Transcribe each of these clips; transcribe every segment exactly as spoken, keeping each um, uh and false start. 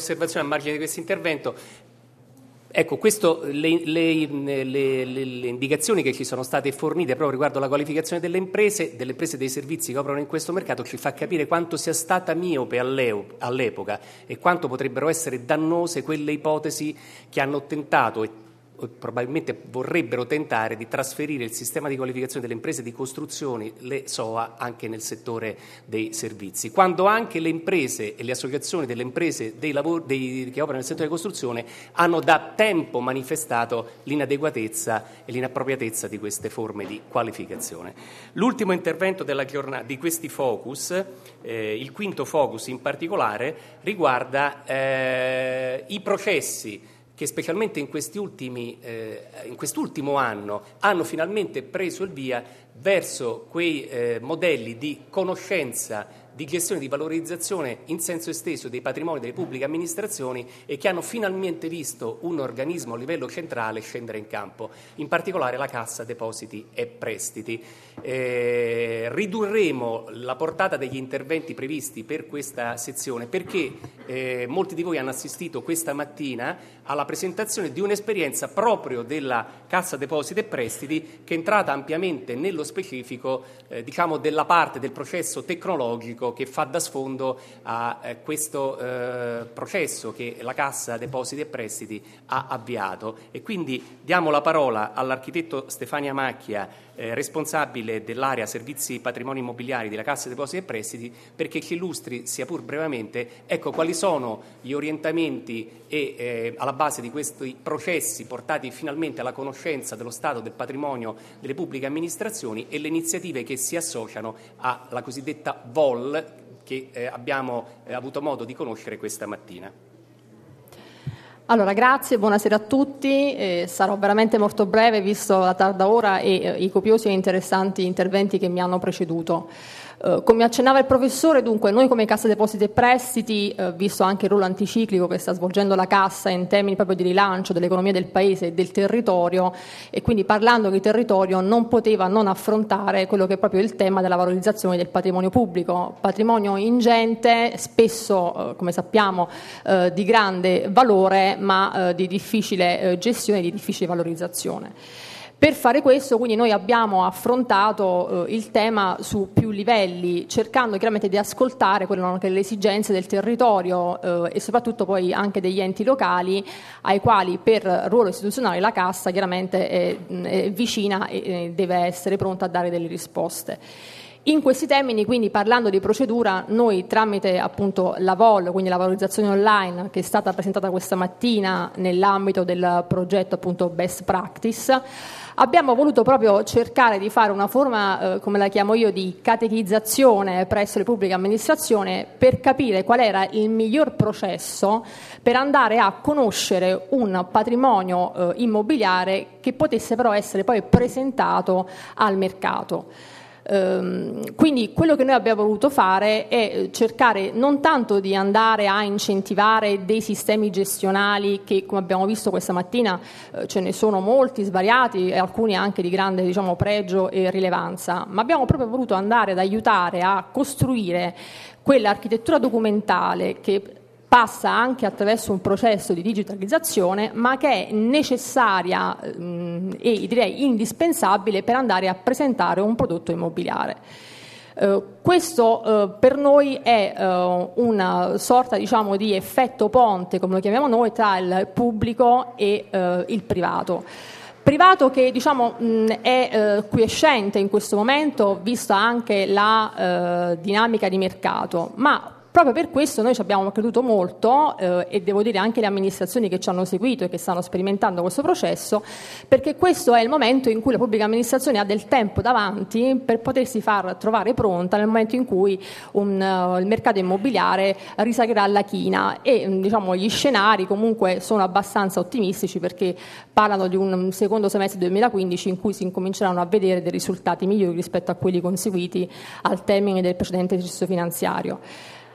osservazione a margine di questo intervento. Ecco, questo, le, le, le, le, le indicazioni che ci sono state fornite proprio riguardo alla qualificazione delle imprese, delle imprese e dei servizi che operano in questo mercato, ci fa capire quanto sia stata miope all'epoca e quanto potrebbero essere dannose quelle ipotesi che hanno tentato e probabilmente vorrebbero tentare di trasferire il sistema di qualificazione delle imprese di costruzioni, le S O A, anche nel settore dei servizi, quando anche le imprese e le associazioni delle imprese dei lavori, dei, che operano nel settore della costruzione hanno da tempo manifestato l'inadeguatezza e l'inappropriatezza di queste forme di qualificazione. L'ultimo intervento della giornata di questi focus, eh, il quinto focus in particolare, riguarda eh, i processi che specialmente in, questi ultimi, eh, in quest'ultimo anno hanno finalmente preso il via verso quei eh, modelli di conoscenza, di gestione, di valorizzazione in senso esteso dei patrimoni delle pubbliche amministrazioni e che hanno finalmente visto un organismo a livello centrale scendere in campo, in particolare la Cassa Depositi e Prestiti. Eh, ridurremo la portata degli interventi previsti per questa sezione perché eh, molti di voi hanno assistito questa mattina alla presentazione di un'esperienza proprio della Cassa Depositi e Prestiti che è entrata ampiamente nello specifico eh, diciamo della parte del processo tecnologico che fa da sfondo a eh, questo eh, processo che la Cassa Depositi e Prestiti ha avviato. E quindi diamo la parola all'architetto Stefania Macchia, eh, responsabile dell'area servizi patrimoni immobiliari della Cassa Depositi e Prestiti, perché ci illustri, sia pur brevemente, ecco quali sono gli orientamenti e eh, alla base di questi processi portati finalmente alla conoscenza dello stato del patrimonio delle pubbliche amministrazioni e le iniziative che si associano alla cosiddetta V O L che eh, abbiamo eh, avuto modo di conoscere questa mattina. Allora, grazie, buonasera a tutti. Eh, sarò veramente molto breve visto la tarda ora e eh, i copiosi e interessanti interventi che mi hanno preceduto. Uh, come accennava il professore, dunque, noi come Cassa Depositi e Prestiti, uh, visto anche il ruolo anticiclico che sta svolgendo la Cassa in termini proprio di rilancio dell'economia del Paese e del territorio, e quindi parlando di territorio non poteva non affrontare quello che è proprio il tema della valorizzazione del patrimonio pubblico, patrimonio ingente, spesso, uh, come sappiamo, uh, di grande valore, ma uh, di difficile uh, gestione e di difficile valorizzazione. Per fare questo, quindi, noi abbiamo affrontato eh, il tema su più livelli, cercando chiaramente di ascoltare quelle che le esigenze del territorio eh, e soprattutto poi anche degli enti locali, ai quali per ruolo istituzionale la Cassa chiaramente è, è vicina e deve essere pronta a dare delle risposte. In questi termini, quindi, parlando di procedura, noi tramite appunto la V O L, quindi la valorizzazione online, che è stata presentata questa mattina nell'ambito del progetto appunto Best Practice, abbiamo voluto proprio cercare di fare una forma, eh, come la chiamo io, di catechizzazione presso le pubbliche amministrazioni per capire qual era il miglior processo per andare a conoscere un patrimonio eh, immobiliare che potesse però essere poi presentato al mercato. Quindi quello che noi abbiamo voluto fare è cercare non tanto di andare a incentivare dei sistemi gestionali che, come abbiamo visto questa mattina, ce ne sono molti svariati e alcuni anche di grande, diciamo, pregio e rilevanza, ma abbiamo proprio voluto andare ad aiutare a costruire quell'architettura documentale che passa anche attraverso un processo di digitalizzazione, ma che è necessaria mh, e direi indispensabile per andare a presentare un prodotto immobiliare. Uh, questo uh, per noi è uh, una sorta, diciamo, di effetto ponte, come lo chiamiamo noi, tra il pubblico e uh, il privato. Privato che, diciamo, mh, è uh, quiescente in questo momento, vista anche la uh, dinamica di mercato, ma proprio per questo noi ci abbiamo creduto molto eh, e devo dire anche le amministrazioni che ci hanno seguito e che stanno sperimentando questo processo, perché questo è il momento in cui la pubblica amministrazione ha del tempo davanti per potersi far trovare pronta nel momento in cui un, uh, il mercato immobiliare risagherà la china e diciamo, gli scenari comunque sono abbastanza ottimistici perché parlano di un secondo semestre duemilaquindici in cui si incominceranno a vedere dei risultati migliori rispetto a quelli conseguiti al termine del precedente esercizio finanziario.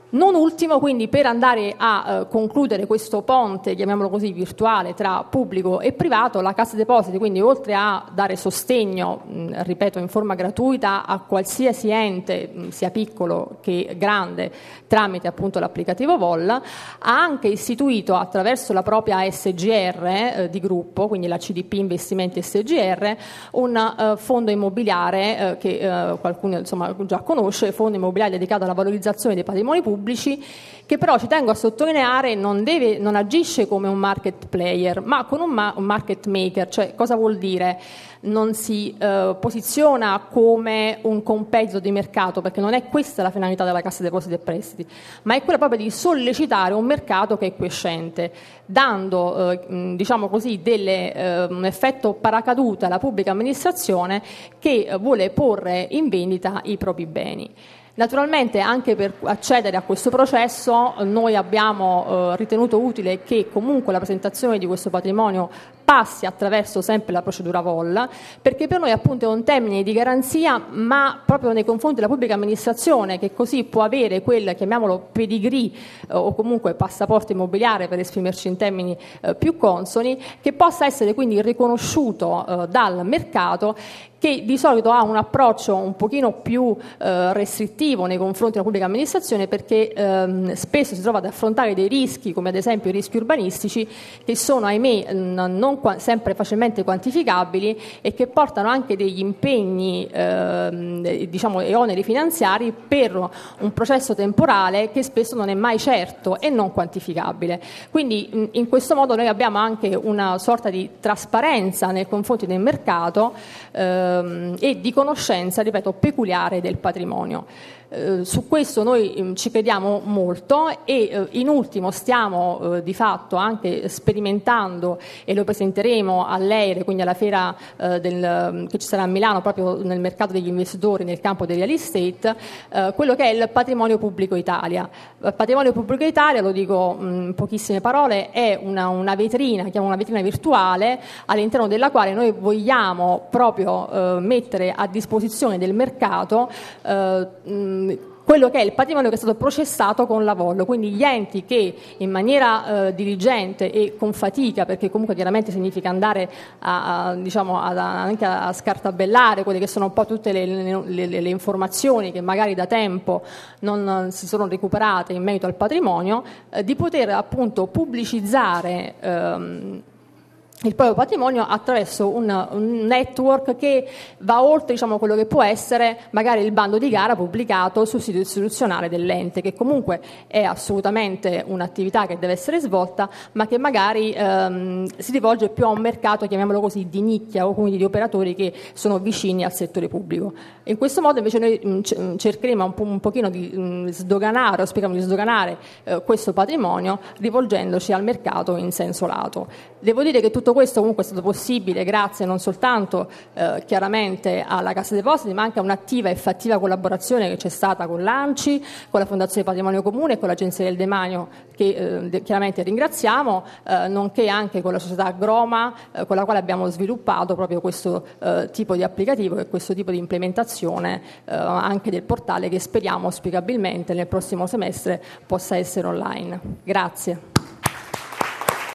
Non ultimo, quindi, per andare a eh, concludere questo ponte, chiamiamolo così, virtuale tra pubblico e privato, la Cassa Depositi, quindi oltre a dare sostegno, mh, ripeto, in forma gratuita a qualsiasi ente, mh, sia piccolo che grande, tramite appunto l'applicativo V O L, ha anche istituito attraverso la propria S G R eh, di gruppo, quindi la C D P Investimenti S G R, un eh, fondo immobiliare eh, che eh, qualcuno insomma già conosce, fondo immobiliare dedicato alla valorizzazione dei patrimoni pubblici, che però, ci tengo a sottolineare, non, deve, non agisce come un market player, ma con un, ma- un market maker. Cioè, cosa vuol dire? Non si eh, posiziona come un competitor di mercato, perché non è questa la finalità della Cassa Depositi e Prestiti, ma è quella proprio di sollecitare un mercato che è quiescente, dando eh, diciamo così delle, eh, un effetto paracaduta alla pubblica amministrazione che vuole porre in vendita i propri beni. Naturalmente, anche per accedere a questo processo, noi abbiamo eh, ritenuto utile che comunque la presentazione di questo patrimonio passi attraverso sempre la procedura V O L, perché per noi appunto è un termine di garanzia, ma proprio nei confronti della pubblica amministrazione, che così può avere quel, chiamiamolo, pedigree eh, o comunque passaporto immobiliare, per esprimerci in termini eh, più consoni, che possa essere quindi riconosciuto eh, dal mercato, che di solito ha un approccio un pochino più eh, restrittivo nei confronti della pubblica amministrazione, perché ehm, spesso si trova ad affrontare dei rischi, come ad esempio i rischi urbanistici, che sono, ahimè, non qua- sempre facilmente quantificabili e che portano anche degli impegni ehm, diciamo, e oneri finanziari per un processo temporale che spesso non è mai certo e non quantificabile. Quindi in, in questo modo noi abbiamo anche una sorta di trasparenza nei confronti del mercato eh, e di conoscenza, ripeto, peculiare del patrimonio. Eh, su questo noi eh, ci crediamo molto e eh, in ultimo stiamo eh, di fatto anche sperimentando, e lo presenteremo all'E I R E, quindi alla fiera eh, del, che ci sarà a Milano proprio nel mercato degli investitori nel campo del real estate, eh, quello che è il Patrimonio Pubblico Italia. Il Patrimonio Pubblico Italia, lo dico mh, in pochissime parole, è una, una vetrina, chiamiamo una vetrina virtuale, all'interno della quale noi vogliamo proprio eh, mettere a disposizione del mercato eh, mh, quello che è il patrimonio che è stato processato con la V O L, quindi gli enti che in maniera eh, diligente e con fatica, perché comunque chiaramente significa andare a, a, diciamo, ad, anche a scartabellare quelle che sono un po' tutte le, le, le, le informazioni che magari da tempo non si sono recuperate in merito al patrimonio, eh, di poter appunto pubblicizzare ehm, il proprio patrimonio attraverso un, un network che va oltre, diciamo, quello che può essere magari il bando di gara pubblicato sul sito istituzionale dell'ente, che comunque è assolutamente un'attività che deve essere svolta, ma che magari ehm, si rivolge più a un mercato, chiamiamolo così, di nicchia, o quindi di operatori che sono vicini al settore pubblico. In questo modo invece noi mh, cercheremo un, po', un pochino di mh, sdoganare, o spieghiamo di sdoganare eh, questo patrimonio, rivolgendoci al mercato in senso lato. Devo dire che tutto questo comunque è stato possibile grazie non soltanto eh, chiaramente alla Cassa Depositi, ma anche a un'attiva e fattiva collaborazione che c'è stata con l'ANCI, con la Fondazione Patrimonio Comune e con l'Agenzia del Demanio, che eh, chiaramente ringraziamo, eh, nonché anche con la società Groma, eh, con la quale abbiamo sviluppato proprio questo eh, tipo di applicativo e questo tipo di implementazione eh, anche del portale, che speriamo auspicabilmente nel prossimo semestre possa essere online. Grazie.